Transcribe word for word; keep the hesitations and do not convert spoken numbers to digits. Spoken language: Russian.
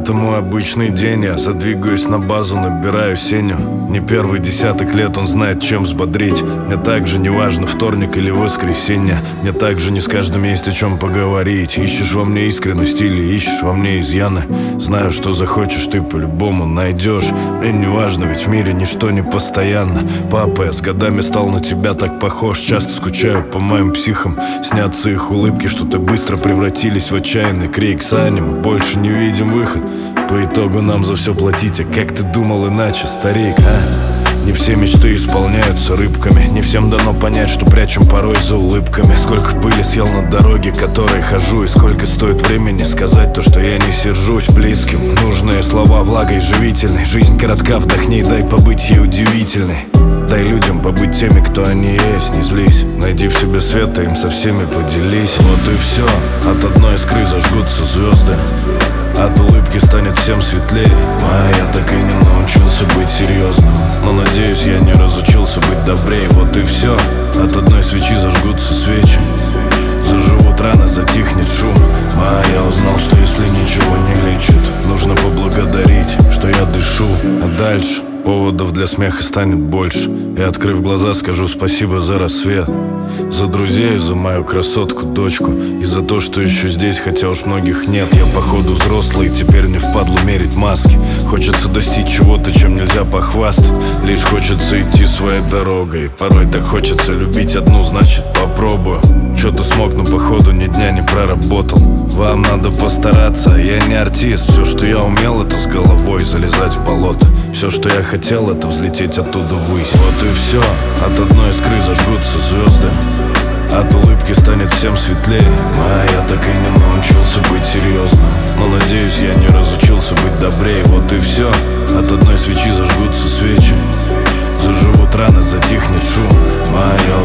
Это мой обычный день, я задвигаюсь на базу, набираю Сеню. Не первый десяток лет, он знает, чем взбодрить. Мне также не важно, вторник или воскресенье. Мне также не с каждым есть о чем поговорить. Ищешь во мне искренность или ищешь во мне изъяны. Знаю, что захочешь, ты по-любому найдешь. Мне не важно, ведь в мире ничто не постоянно. Папа, я с годами стал на тебя так похож. Часто скучаю по моим психам. Снятся их улыбки, что-то быстро превратились в отчаянный крик. Саня, мы больше не видим выход. По итогу нам за все платить. А как ты думал иначе, старик, а? Не все мечты исполняются рыбками. Не всем дано понять, что прячем порой за улыбками. Сколько пыли съел на дороге, которой хожу. И сколько стоит времени сказать то, что я не сержусь близким. Нужные слова влагой живительной. Жизнь коротка, вдохни, дай побыть ей удивительной. Дай людям побыть теми, кто они есть, не злись. Найди в себе свет, и им со всеми поделись. Вот и все, от одной искры зажгутся звезды. От улыбки станет всем светлее. А я так и не научился быть серьезным. Но надеюсь, я не разучился быть добрее. Вот и все, от одной свечи зажгутся свечи. Заживут раны, затихнет шум. А я узнал, что если ничего не лечит, нужно поблагодарить, что я дышу. А дальше поводов для смеха станет больше. И, открыв глаза, скажу спасибо за рассвет. За друзей, за мою красотку, дочку. И за то, что еще здесь, хотя уж многих нет. Я походу взрослый, теперь не впадлу мерить маски. Хочется достичь чего-то, чем нельзя похвастать. Лишь хочется идти своей дорогой. Порой так хочется любить одну, значит попробую. Что-то смог, но походу ни дня не проработал. Вам надо постараться, я не артист. Все, что я умел, это с головой залезать в болото. Все, что я хотел, это взлететь оттуда ввысь. Вот и все, от одной искры зажгутся звезды. От улыбки станет всем светлее. А я так и не научился быть серьезным. Но надеюсь, я не разучился быть добрее. Вот и все, от одной свечи зажгутся свечи. Заживут раны, затихнет шум. А я